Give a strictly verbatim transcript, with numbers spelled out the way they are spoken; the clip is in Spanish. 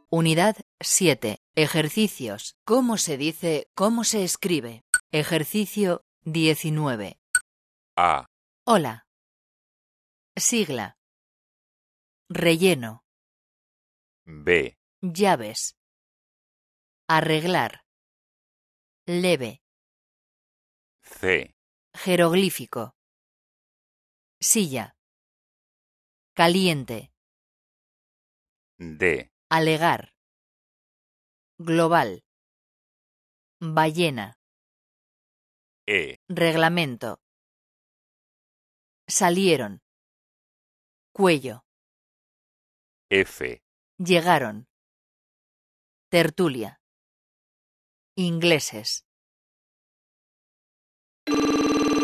Unidad siete. Ejercicios. ¿Cómo se dice? ¿Cómo se escribe? Ejercicio diecinueve. A, Hola. Sigla. Relleno. B, Llaves. Arreglar. Leve. C, Jeroglífico. Silla. Caliente. D, Alegar. Global. Ballena. E, Reglamento. Salieron. Cuello. F, Llegaron. Tertulia. Ingleses.